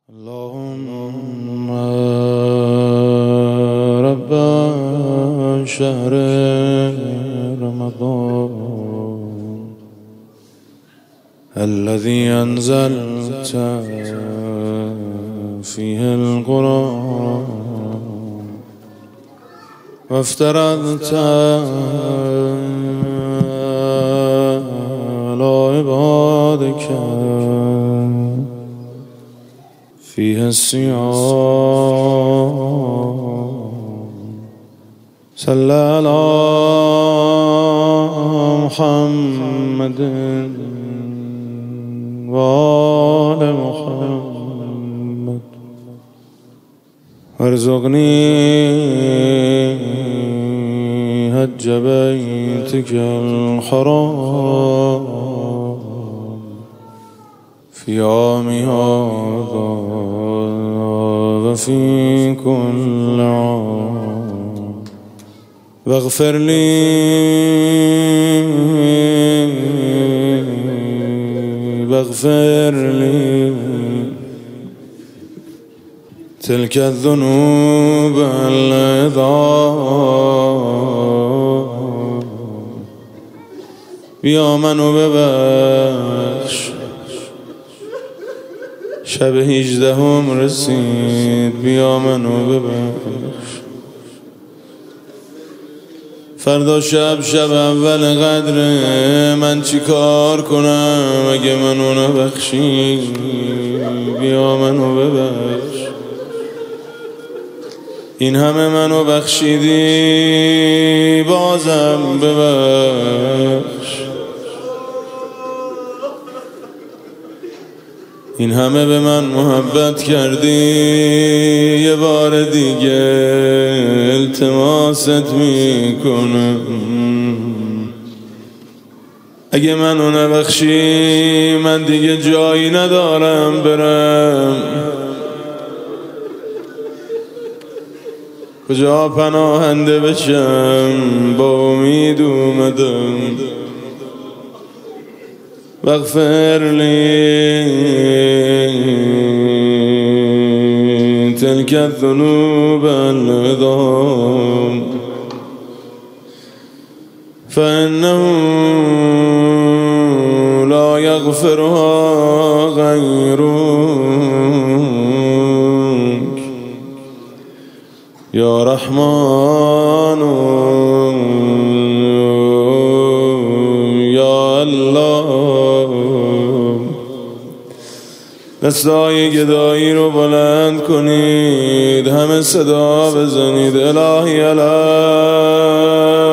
اللهم رب شهر رمضان الذي أنزلت فيه القرآن وافترضت على عبادك فيها الصيام صلى على محمد وآل محمد وارزقني حج بيتك الحرام في يوم هذا وفي كل عام واغفر لي تلك الذنوب العظام بیا منو ببخش شب 18 رسید بیا منو ببخش فردا شب اول قدره من چی کار کنم اگه منو نبخشی بیا منو ببخش این همه منو بخشیدی بازم ببخش این همه به من محبت کردی یه بار دیگه التماست میکنم اگه منو نبخشی من دیگه جایی ندارم برم کجا پناهنده بشم با امید اومدم واغفر لي تلك الذنوب العظام فإنه لا يغفرها غيرك يا رحمن يا الله دستای گدایی رو بلند کنید همه صدا بزنید الهی الهی